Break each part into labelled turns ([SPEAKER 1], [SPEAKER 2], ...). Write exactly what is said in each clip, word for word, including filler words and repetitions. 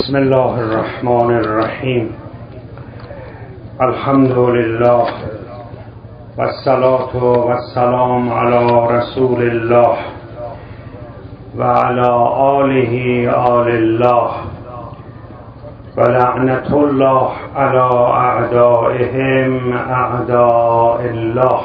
[SPEAKER 1] بسم الله الرحمن الرحیم. الحمد لله والصلاة والسلام علی رسول الله و علی آله آل الله و لعنت الله علی اعدائهم اعداء الله.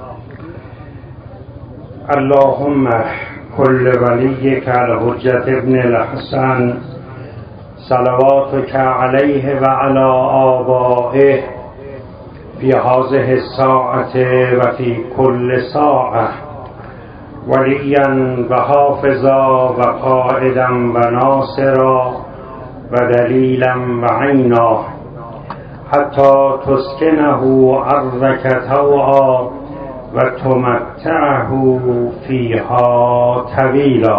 [SPEAKER 1] اللهم كل وليك الحجة ابن الحسن صلواتك عليه وعلى آبائه في هذه الساعة وفي كل ساعة وليا وحافظا وقائدا وناصرا ودليلا وعينا حتى تسكنه أرضك طوعا وتمتعه فيها طويلا.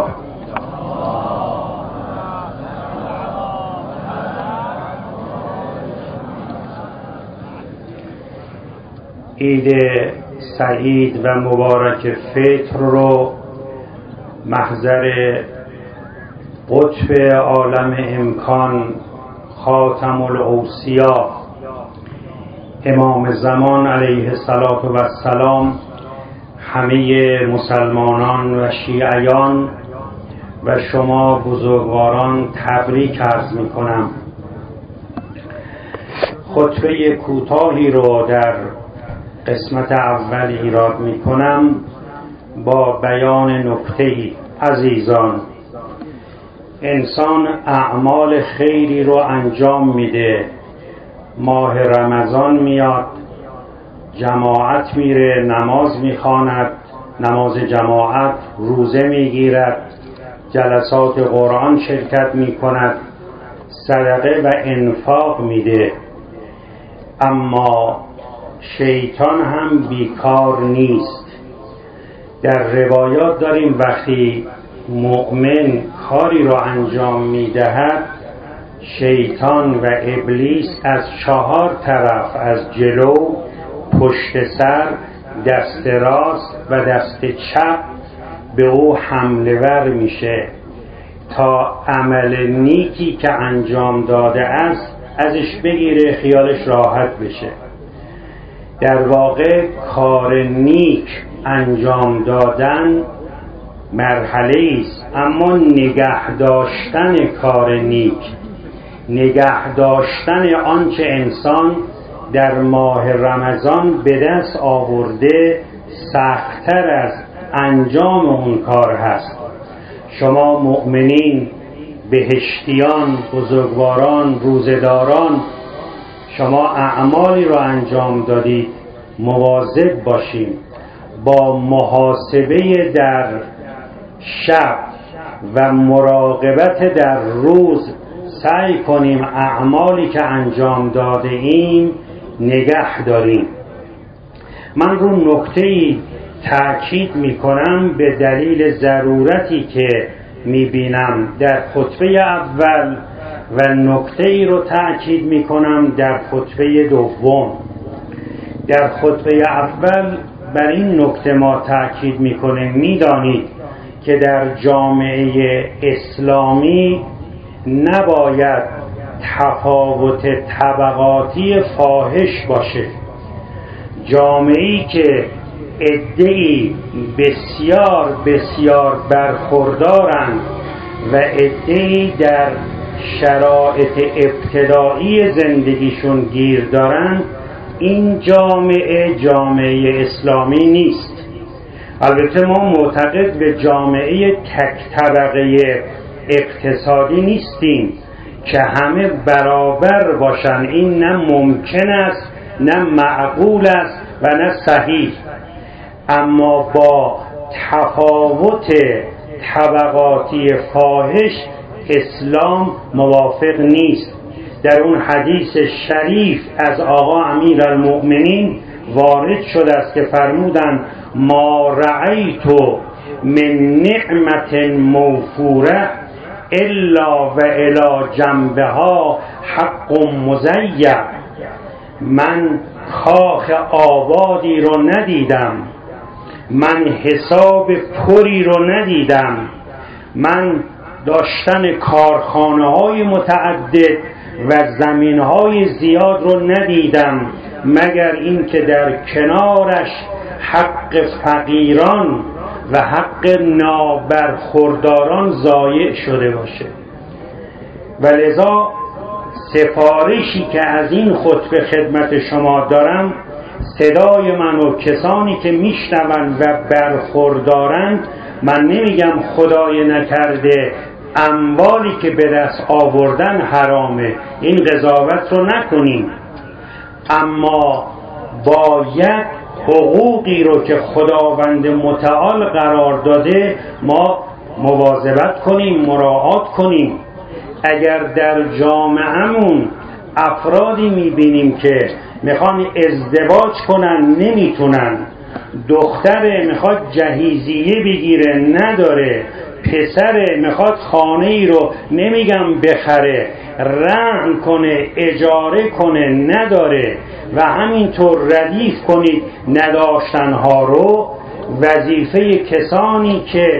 [SPEAKER 1] عید سعید و مبارک فطر رو محضر قطب عالم امکان خاتم الاوصیا امام زمان علیه السلام همه مسلمانان و شیعیان و شما بزرگواران تبریک عرض می کنم. خطبه کوتاهی رو در قسمت اول ایراد می کنم با بیان نکته‌ای. عزیزان، انسان اعمال خیری رو انجام میده، ماه رمضان میاد، جماعت میره، نماز میخواند، نماز جماعت، روزه میگیرد، جلسات قرآن شرکت میکند، صدقه و انفاق میده. اما شیطان هم بیکار نیست. در روایات داریم وقتی مؤمن کاری رو انجام میدهد، شیطان و ابلیس از چهار طرف، از جلو، پشت سر، دست راست و دست چپ به او حمله ور میشه تا عمل نیکی که انجام داده است ازش بگیره، خیالش راحت بشه. در واقع کار نیک انجام دادن مرحله است، اما نگه داشتن کار نیک، نگه داشتن آنچه انسان در ماه رمضان به دست آورده سخت‌تر از انجام اون کار هست. شما مؤمنین، بهشتیان، بزرگواران، روزه‌داران، شما اعمالی رو انجام دادید، مواظب باشیم با محاسبه در شب و مراقبت در روز سعی کنیم اعمالی که انجام داده ایم نگه داریم. من رو نکته‌ای تأکید می کنم به دلیل ضرورتی که می بینم در خطبه اول و نکته‌ای رو تأکید می کنم در خطبه دوم. در خطبه اول بر این نکته ما تأکید می کنیم، می دانید که در جامعه اسلامی نباید تفاوت طبقاتی فاحش باشه. جامعه‌ای که عده‌ای بسیار بسیار برخوردارند و عده‌ای در شرایط ابتدایی زندگیشون گیر دارند، این جامعه جامعه اسلامی نیست. البته ما معتقد به جامعه تک طبقه اقتصادی نیستیم که همه برابر باشن. این نه ممکن است، نه معقول است و نه صحیح. اما با تفاوت طبقاتی فاحش اسلام موافق نیست. در اون حدیث شریف از آقا امیرالمؤمنین وارد شده است که فرمودند ما رأیت من نعمت موفوره الا و الی جنبها حق مضیع. من کاخ آبادی رو ندیدم، من حساب پری رو ندیدم، من داشتن کارخانه های متعدد و زمین های زیاد رو ندیدم مگر اینکه در کنارش حق فقیران و حق نابرخورداران ضایع شده باشه. و لذا سفارشی که از این خطبه خدمت شما دارم، صدای من و کسانی که میشنوند و برخوردارند، من نمیگم خدای نکرده اموالی که به دست آوردن حرامه، این قضاوت رو نکنیم، اما باید حقوقی رو که خداوند متعال قرار داده ما مواظبت کنیم، مراعات کنیم. اگر در جامعهمون افرادی میبینیم که میخوان ازدواج کنن نمیتونن، دختره میخواد جهیزیه بگیره نداره، پسره میخواد خانه ای رو نمیگم بخره، رهن کنه، اجاره کنه نداره، و همینطور ردیف کنید نداشتنها رو، وظیفه کسانی که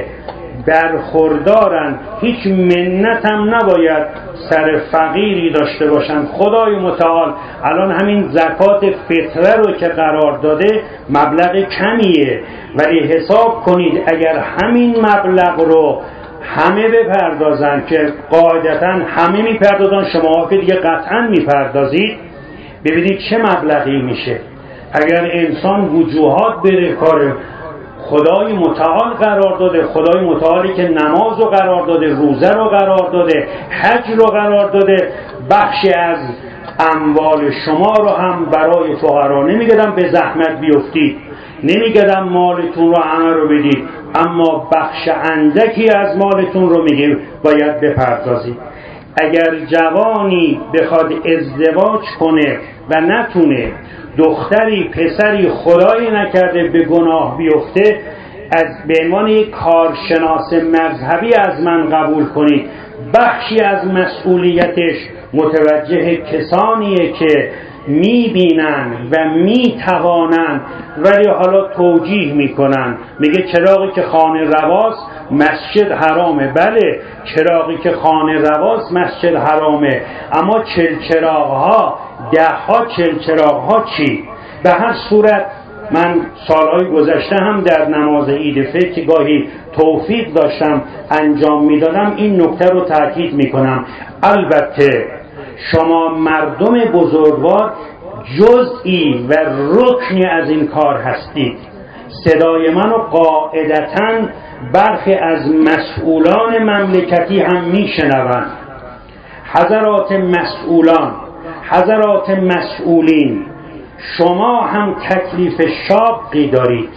[SPEAKER 1] برخوردارن هیچ منت هم نباید سر فقیری داشته باشن. خدای متعال الان همین زکات فطره رو که قرار داده مبلغ کمیه، ولی حساب کنید اگر همین مبلغ رو همه بپردازن، که قاعدتا همه میپردازن، شما که دیگه قطعا میپردازید، ببینید چه مبلغی میشه. اگر انسان وجوهات بره کار خدای متعال قرار داده، خدای متعالی که نماز رو قرار داده، روزه رو قرار داده، حج رو قرار داده، بخشی از اموال شما رو هم برای فقرا، نمیگم به زحمت بیفتید، نمیگم مالتون رو همه رو بدید، اما بخش اندکی از مالتون رو میگیم باید بپردازید. اگر جوانی بخواد ازدواج کنه و نتونه، دختری پسری خدای نکرده به گناه بیفته، از به عنوان یک کارشناس مذهبی از من قبول کنید، بخشی از مسئولیتش متوجه کسانیه که میبینن و میتوانن ولی حالا توجیه میکنن، میگه چراغی که خانه رواست مسجد حرامه. بله، چراغی که خانه رواست مسجد حرامه، اما چلچراغ ها، ده ها چلچراغ ها چی؟ به هر صورت من سالهای گذشته هم در نماز عید فطر که گاهی توفیق داشتم انجام میدادم این نکته رو تاکید میکنم. البته شما مردم بزرگوار جزئی و رکنی از این کار هستید. صدای منو قاعدتاً برخی از مسئولان مملکتی هم میشنوند. حضرات مسئولان، حضرات مسئولین، شما هم تکلیف شاقی دارید،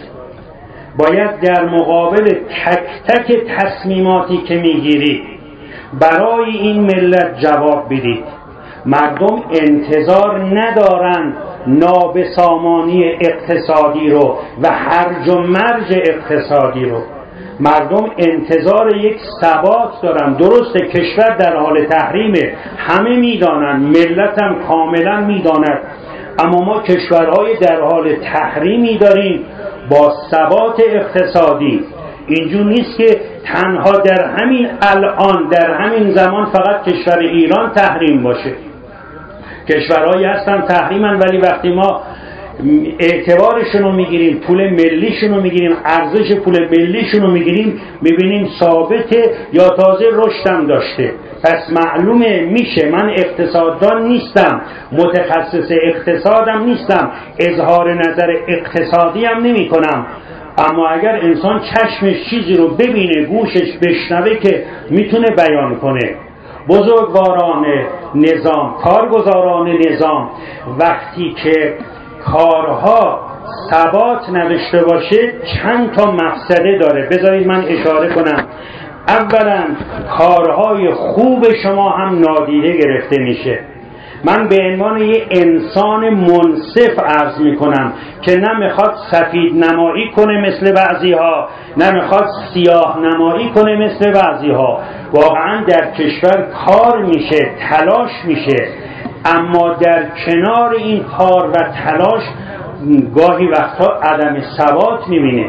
[SPEAKER 1] باید در مقابل تک تک تصمیماتی که میگیرید برای این ملت جواب بدید. مردم انتظار ندارن نابسامانی اقتصادی رو و هرج و مرج اقتصادی رو، مردم انتظار یک ثبات دارن. درسته کشور در حال تحریمه، همه میدانن، ملت هم کاملا میداند، اما ما کشورهای در حال تحریمی داریم با ثبات اقتصادی. اینجور نیست که تنها در همین الان، در همین زمان فقط کشور ایران تحریم باشه. کشورهایی هستن تحریمن ولی وقتی ما اعتبارشون رو میگیریم، پول ملیشون رو میگیریم، ارزش پول ملیشون رو میگیریم، میبینیم ثابته یا تازه رشدم داشته. پس معلومه میشه، من اقتصاددان نیستم، متخصص اقتصادم نیستم، اظهار نظر اقتصادی هم نمی کنم، اما اگر انسان چشمش چیزی رو ببینه، گوشش بشنوه که میتونه بیان کنه. بزرگواران نظام، کارگزاران نظام، وقتی که کارها ثبات نداشته باشه چند تا مفسده داره. بذارید من اشاره کنم. اولا کارهای خوب شما هم نادیده گرفته میشه. من به عنوان یه انسان منصف عرض میکنم که نه میخواد سفید نمایی کنه مثل بعضی ها، نه میخواد سیاه نمایی کنه مثل بعضی ها. واقعا در کشور کار میشه، تلاش میشه، اما در کنار این کار و تلاش گاهی وقتا عدم ثبات میبینه.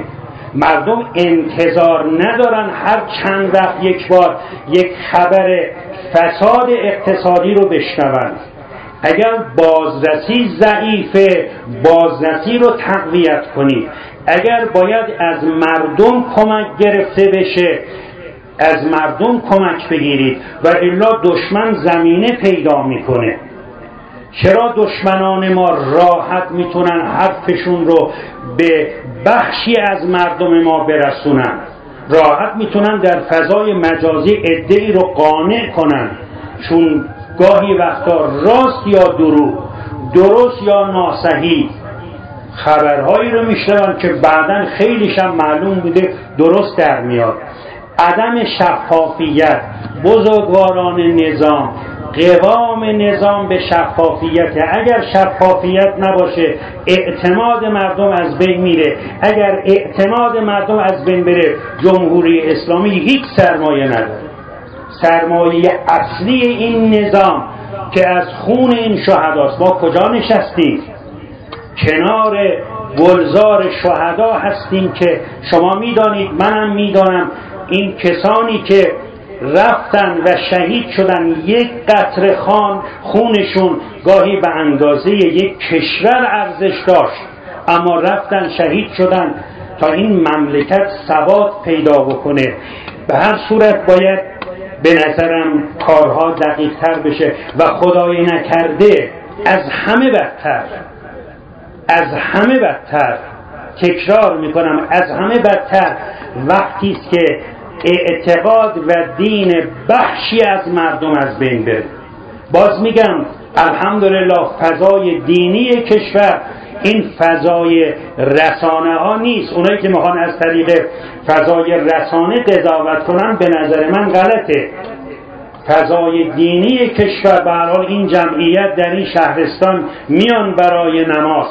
[SPEAKER 1] مردم انتظار ندارن هر چند وقت یک بار یک خبر فساد اقتصادی رو بشنون. اگر بازرسی ضعیفه، بازرسی رو تقویت کنید. اگر باید از مردم کمک گرفته بشه، از مردم کمک بگیرید، و الا دشمن زمینه پیدا میکنه. چرا دشمنان ما راحت میتونن حرفشون رو به بخشی از مردم ما برسونن؟ راحت میتونن در فضای مجازی عده‌ای رو قانع کنن، چون گاهی وقتا راست یا دروغ، درست یا ناصحیح خبرهایی رو میشنون که بعداً خیلیش هم معلوم بوده درست در میاد. عدم شفافیت، بزرگواران نظام، قوام نظام به شفافیت. اگر شفافیت نباشه اعتماد مردم از بین میره. اگر اعتماد مردم از بین بره جمهوری اسلامی هیچ سرمایه نداره. سرمایه اصلی این نظام که از خون این شهداست. ما کجا نشستیم؟ کنار گلزار شهدا هستیم که شما میدانید، منم میدانم، این کسانی که رفتن و شهید شدن یک قطره خان خونشون گاهی به اندازه یک کشور ارزش داشت، اما رفتن شهید شدن تا این مملکت ثبات پیدا بکنه. به هر صورت باید به نظرم کارها دقیق تر بشه و خدای نکرده از همه بدتر، از همه بدتر، تکرار میکنم از همه بدتر وقتی است که اعتقاد و دین بخشی از مردم از بین بره. باز میگم الحمدلله فضای دینی کشور این فضای رسانه ها نیست. اونایی که میخوان از طریق فضای رسانه قضاوت کنن به نظر من غلطه. فضای دینی کشور، به هر حال این جمعیت در این شهرستان میان برای نماز،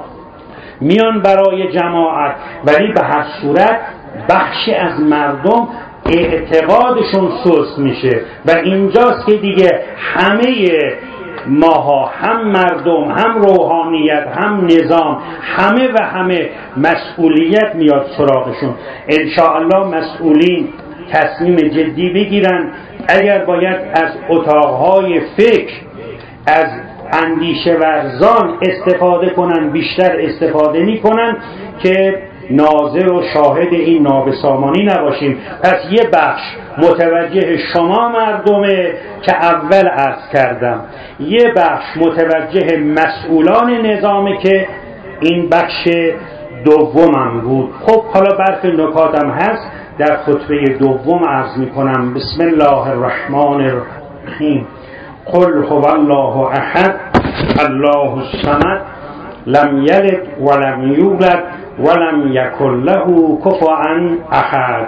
[SPEAKER 1] میان برای جماعت، ولی به هر صورت بخشی از مردم اعتقادشون سست میشه و اینجاست که دیگه همه ماها، هم مردم، هم روحانیت، هم نظام، همه و همه مسئولیت میاد سراغشون. انشاءالله مسئولین تصمیم جدی بگیرن. اگر باید از اتاقهای فکر، از اندیشه ورزان استفاده کنن، بیشتر استفاده میکنن که ناظر و شاهد این نابسامانی نباشیم. پس یه بخش متوجه شما مردمه که اول عرض کردم، یه بخش متوجه مسئولان نظامه که این بخش دومم بود. خب حالا برخی نکاتم هست در خطبه دوم عرض میکنم. بسم الله الرحمن الرحیم. قل هو الله احد الله الصمد لم یلد ولم یولد ولم یکن له کفوا احد.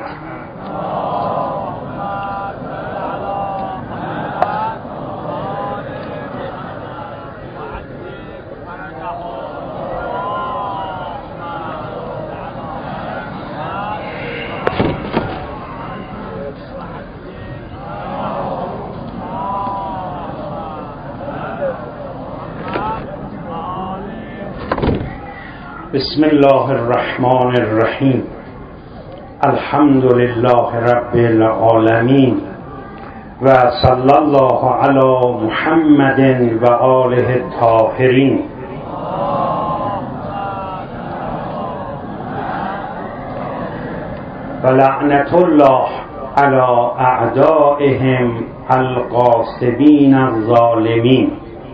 [SPEAKER 1] بسم الله الرحمن الرحیم. الحمد لله رب العالمین و صلی الله علی محمد و آله الطاهرین. و لعنت الله علی اعدائهم الغاصبین الظالمین.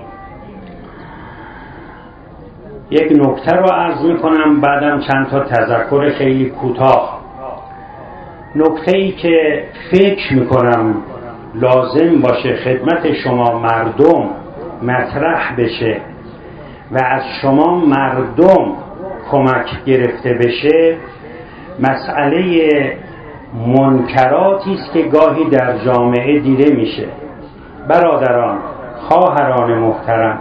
[SPEAKER 1] یک نکته رو عرض میکنم، بعدم چند تا تذکر خیلی کوتاه. نکته ای که فکر میکنم لازم باشه خدمت شما مردم مطرح بشه و از شما مردم کمک گرفته بشه، مسئله منکراتی است که گاهی در جامعه دیده میشه. برادران، خواهران محترم،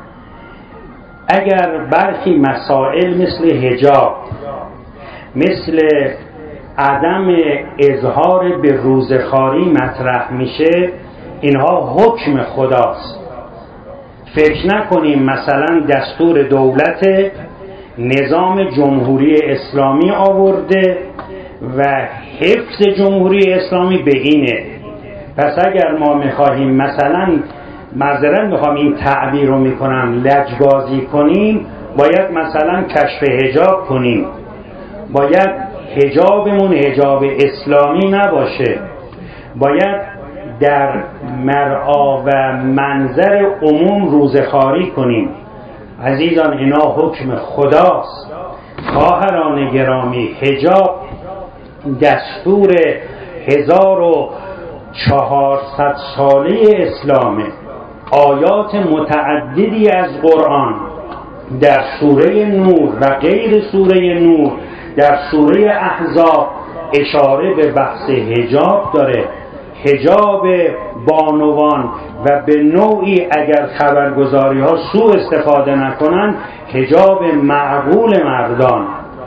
[SPEAKER 1] اگر برخی مسائل مثل حجاب، مثل عدم اظهار به روزخواری مطرح میشه، اینها حکم خداست. فکر نکنیم مثلا دستور دولته نظام جمهوری اسلامی آورده و حفظ جمهوری اسلامی به اینه. پس اگر ما میخواهیم مثلا معذرت میخوام این تعبیر رو میکنم لجبازی کنیم، باید مثلا کشف حجاب کنیم، باید حجابمون حجاب اسلامی نباشه، باید در مرعا و منظر عموم روزخواری کنیم. عزیزان اینا حکم خداست. خواهران گرامی، حجاب دستور هزار و چهارصد ساله اسلامه. آیات متعددی از قرآن در سوره نور و غیر سوره نور، در سوره احزاب اشاره به بحث حجاب داره. حجاب بانوان و به نوعی اگر خبرگزاری ها سوء استفاده نکنن حجاب معقول مردان.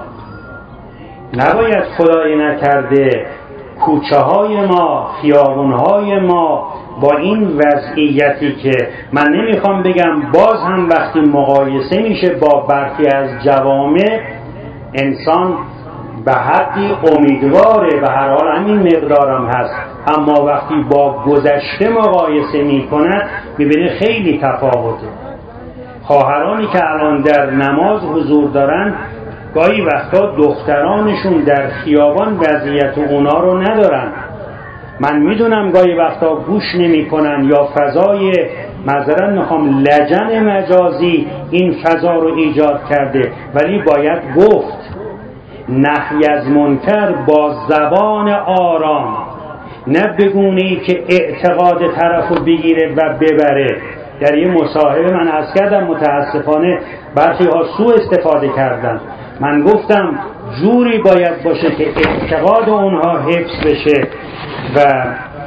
[SPEAKER 1] نباید خدای نکرده کوچه های ما، خیابون های ما با این وضعیتی که من نمیخوام بگم، باز هم وقتی مقایسه میشه با برخی از جوامع انسان به حدی امیدواره، به هر حال همین مقدارم هست، اما وقتی با گذشته مقایسه میکند میبینه خیلی تفاوته. خواهرانی که الان در نماز حضور دارن گاهی وقتا دخترانشون در خیابان وضعیت اونا رو ندارن. من میدونم گاهی وقتا گوش نمی کنن یا فضای معذرت میخوام لجن مجازی این فضا رو ایجاد کرده، ولی باید گفت نهی از منکر با زبان آرام، نه بگونی که اعتقاد طرفو بگیره و ببره. در یه مصاحبه من عرض کردم متاسفانه برخی ها سوء استفاده کردن. من گفتم جوری باید باشه که اعتقاد اونها حفظ بشه و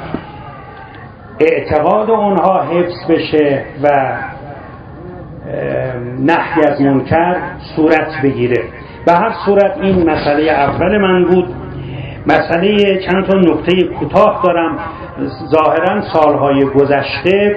[SPEAKER 1] اعتقاد اونها حفظ بشه و نهی از منکر صورت بگیره. به هر صورت این مسئله اول من بود. مسئله چند تا نکته کوتاه دارم. ظاهرا سالهای گذشته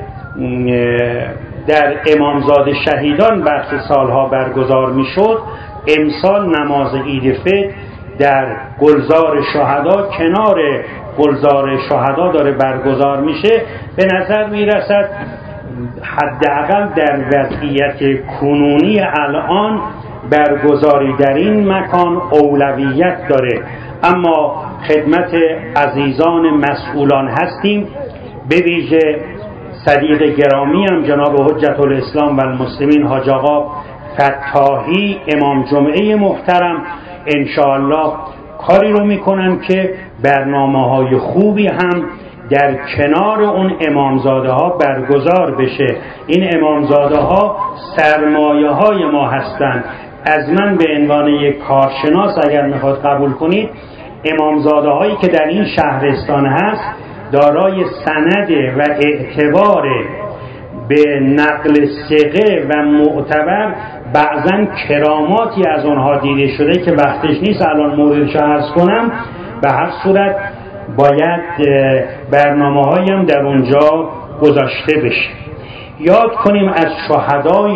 [SPEAKER 1] در امامزاده شهیدان برخی سالها برگزار می شد. امسال نماز عید فطر در گلزار شهدا کنار گلزار شهدا داره برگزار میشه. به نظر میرسد حداقل در وضعیت کنونی الان برگزاری در این مکان اولویت داره، اما خدمت عزیزان مسئولان هستیم، به ویژه صدیق گرامی هم جناب حجت الاسلام و المسلمین حاج آقا فتاحی امام جمعه محترم انشاءالله کاری رو میکنن که برنامه‌های خوبی هم در کنار اون امامزاده ها برگزار بشه. این امامزاده ها سرمایه های ما هستند. از من به عنوان یک کارشناس اگر میخواد قبول کنید، امامزاده هایی که در این شهرستان هست دارای سند و اعتبار به نقل ثقه و معتبر، بعضا کراماتی از اونها دیده شده که وقتش نیست الان موردش عرض کنم. به هر صورت باید برنامه هایم در اونجا گذاشته بشه. یاد کنیم از شهدای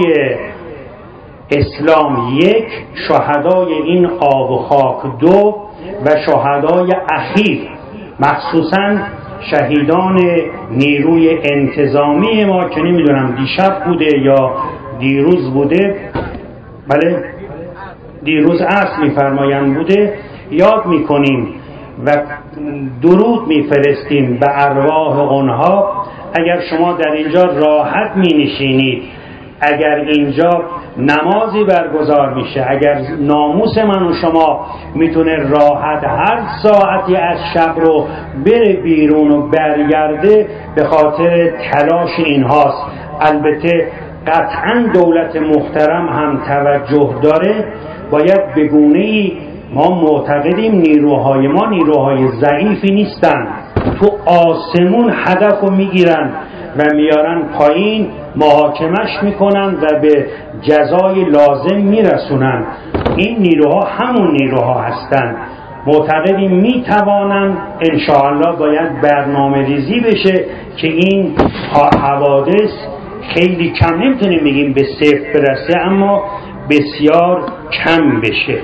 [SPEAKER 1] اسلام یک، شهدای این آب و خاک دو و شهدای اخیر، مخصوصا شهیدان نیروی انتظامی ما که نمیدونم دیشب بوده یا دیروز بوده، بله دیروز عصر میفرمایند بوده، یاد میکنیم و درود میفرستیم به ارواح اونها. اگر شما در اینجا راحت مینشینید، اگر اینجا نمازی برگزار میشه، اگر ناموس من و شما میتونه راحت هر ساعتی از شب رو بره بیرون و برگرده، به خاطر تلاش اینهاست. البته قطعا دولت محترم هم توجه داره. باید به گونه‌ای ما معتقدیم نیروهای ما نیروهای ضعیفی نیستن، تو آسمون هدف رو میگیرن و میارن پایین، محاکمش میکنن و به جزای لازم میرسونن. این نیروها همون نیروها هستن. معتقدیم میتوانن. انشاءالله باید برنامه ریزی بشه که این حوادث خیلی کم، نمیتونیم بگیم به صفر برسه، اما بسیار کم بشه.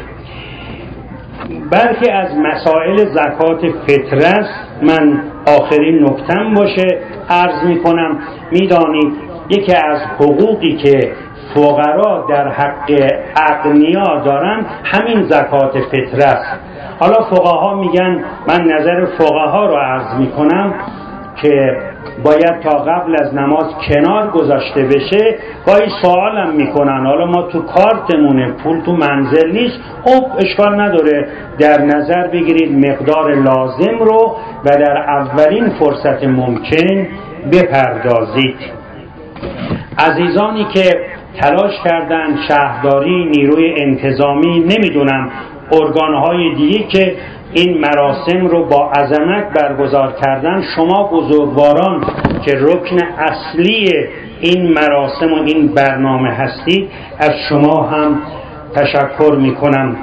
[SPEAKER 1] برخی از مسائل زکات فطره است. من آخرین نکتم باشه عرض میکنم. میدانید یکی از حقوقی که فقرا در حق اغنیا دارن همین زکات فطره است. حالا فقها میگن، من نظر فقها رو عرض میکنم که باید تا قبل از نماز کنار گذاشته بشه. گاهی سوالم میکنن حالا ما تو کارتمونه پول تو منزل نیست، خب اشکال نداره در نظر بگیرید مقدار لازم رو و در اولین فرصت ممکن بپردازید. عزیزانی که تلاش کردن شهرداری، نیروی انتظامی، نمیدونم ارگانهای دیگه که این مراسم رو با عظمت برگزار کردن، شما بزرگواران که رکن اصلی این مراسم و این برنامه هستید، از شما هم تشکر میکنم.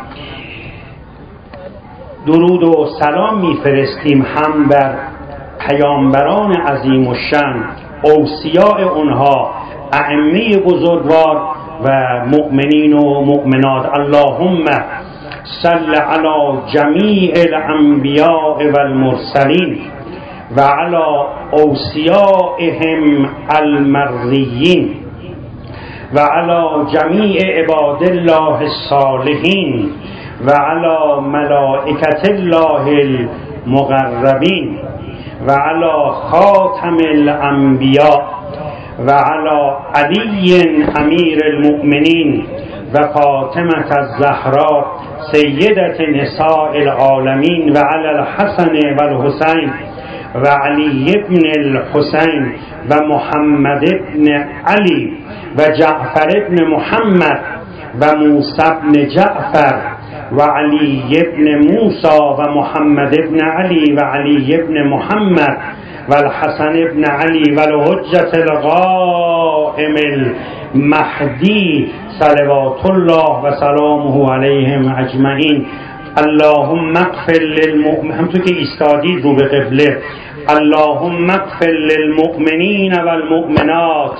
[SPEAKER 1] درود و سلام میفرستیم هم بر پیامبران عظیم الشأن، اوصیاء اونها، ائمه بزرگوار و مؤمنین و مؤمنات. اللهم صل علی جمیع الانبیاء والمرسلین و علی اوصیائهم المرضیین و علی جمیع عباد الله الصالحین و علی ملائکة الله المقربین و علی خاتم الانبیاء و علی علی امیر المؤمنین و فاطمة الزهراء سیدة نساء العالمین و علی الحسن و الحسین و علی ابن الحسین و محمد ابن علی و جعفر ابن محمد و موسی ابن جعفر و علی ابن موسی و محمد ابن علی و علی ابن محمد و الحسن ابن علی و الحجة القائم المهدی صلوات الله و سلامه علیهم اجمعین. اللهم اغفر للمؤمنین، همونطور که ایستادید رو به قبله، اللهم اغفر للمؤمنین والمؤمنات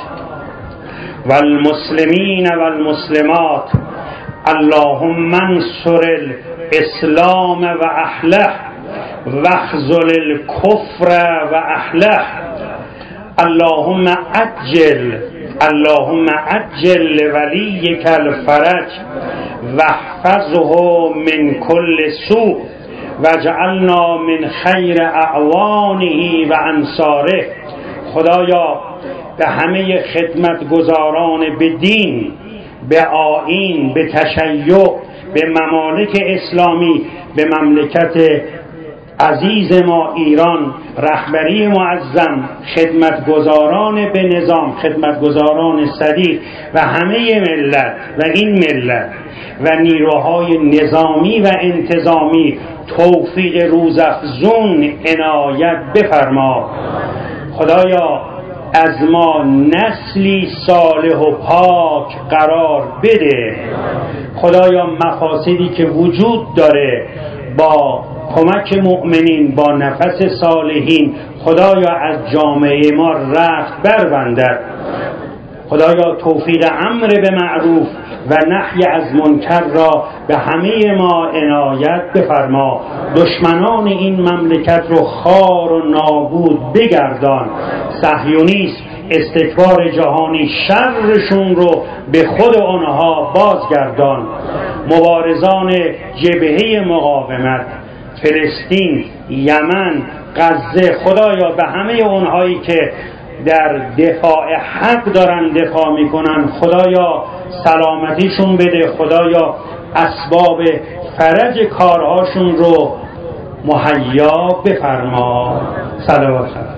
[SPEAKER 1] والمسلمین والمسلمات. اللهم انصر الاسلام و اهله واخذل الكفر و اهله. اللهم عجل اللهم عجل لولیک الفرج واحفظه من کل سوء واجعلنا من خیر اعوانه و انصاره. خدایا به همه خدمتگزاران به دین، به آیین، به تشیع، به ممالک اسلامی، به مملکت عزیز ما ایران، رهبری معظم، خدمتگزاران به نظام، خدمتگزاران صدیق و همه ملت و این ملت و نیروهای نظامی و انتظامی توفیق روزافزون عنایت بفرما. خدایا از ما نسلی صالح و پاک قرار بده. خدایا مفاسدی که وجود داره با کمک مؤمنین، با نفس صالحین، خدایا از جامعه ما رخت بربندد. خدایا توفیق امر به معروف و نهی از منکر را به همه ما عنایت بفرما. دشمنان این مملکت رو خار و نابود بگردان. صهیونیسم، استکبار جهانی، شرشون رو به خود آنها بازگردان. مبارزان جبهه مقاومت، فلسطین، یمن، غزه، خدایا به همه اونهایی که در دفاع حق دارن دفاع میکنن، خدایا سلامتیشون بده. خدایا اسباب فرج کارهاشون رو مهیا بفرما. صلوات